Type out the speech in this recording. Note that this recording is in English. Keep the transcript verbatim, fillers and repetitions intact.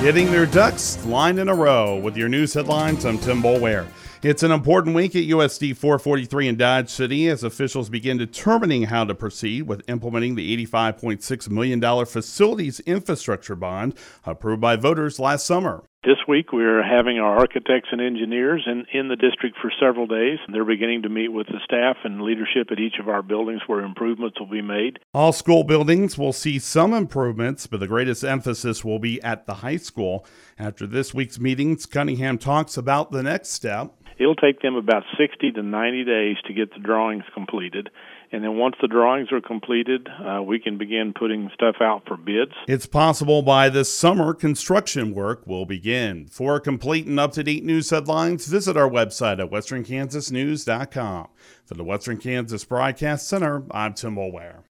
Getting their ducks lined in a row. With your news headlines, I'm Tim Boulware. It's an important week at U S D four forty-three in Dodge City as officials begin determining how to proceed with implementing the eighty-five point six million dollars facilities infrastructure bond approved by voters last summer. This week, we're having our architects and engineers in, in the district for several days. They're beginning to meet with the staff and leadership at each of our buildings where improvements will be made. All school buildings will see some improvements, but the greatest emphasis will be at the high school. After this week's meetings, Cunningham talks about the next step. It'll take them about sixty to ninety days to get the drawings completed. And then once the drawings are completed, uh, we can begin putting stuff out for bids. It's possible by this summer construction work will begin. For complete and up-to-date news headlines, visit our website at western kansas news dot com. For the Western Kansas Broadcast Center, I'm Tim Boulware.